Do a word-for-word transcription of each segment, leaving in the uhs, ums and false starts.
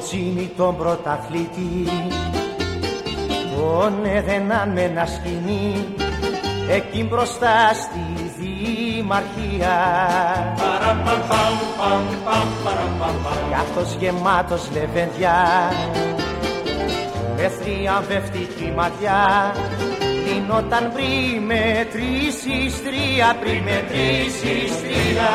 Τζίμι τον πρωταθλητή τον έδαιναν με ένα σκηνή εκεί μπροστά στη Δημαρχία. Κι αυτός γεμάτος λεβεντιά με θριαμβευτική ματιά λυνόταν πριν μετρήσεις τρία, πριν μετρήσεις τρία,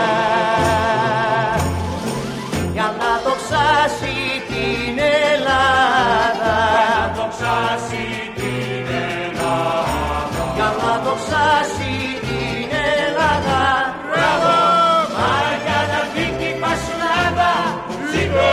για να δοξάσει την Ελλάδα, για να δοξάσει την Ελλάδα, για να δοξάσει την Ελλάδα. Μπράβο! Μάγια να δίκη πασουλάδα, ζήτω!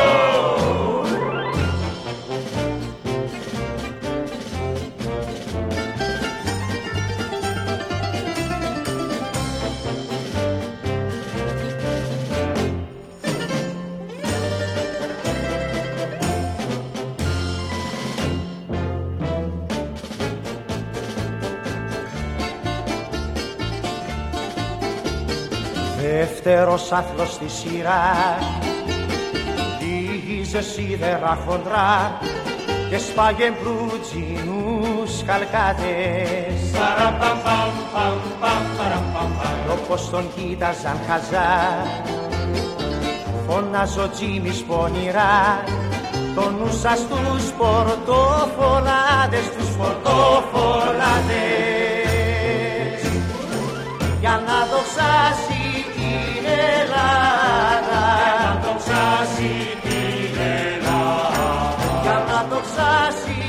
Δεύτερος άθλος στη σειρά γύριζε σίδερα χοντρά και σπάγε μπλουτζινούς χαλκάτες. Κι όπως τον κοίταζαν χαζά φώναζε ο Τζίμις πονηρά τον νουσα στους πορτοφολάδες, τους πορτοφολάδες, για να δοξάσει την Ελλάδα, για να δοξάσει την Ελλάδα, για να δοξάσει